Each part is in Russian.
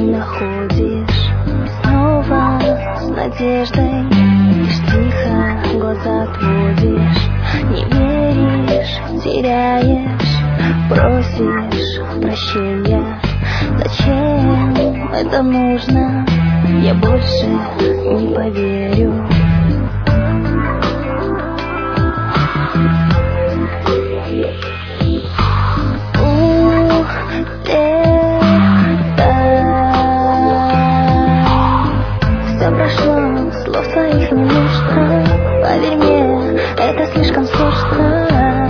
находишь. Снова с надеждой лишь тихо глаза отводишь. Не веришь, теряешь, просишь прощения. Зачем это нужно? Я больше не поверю. Все прошло, слов твоих не нужно. Поверь мне, это слишком сложно.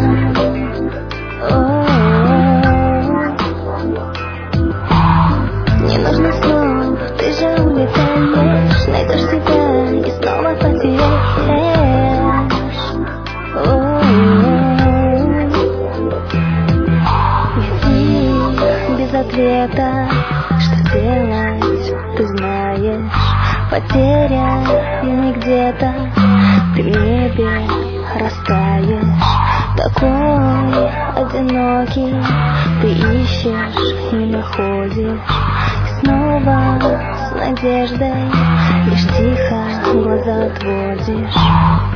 Не нужно слов, ты же улетаешь. Найдешь себя и снова потеряешь. Иди без ответа, что делать, ты знаешь. Потерянный где-то, ты в небе растаешь. Такой одинокий, ты ищешь и находишь. И снова с надеждой лишь тихо глаза отводишь.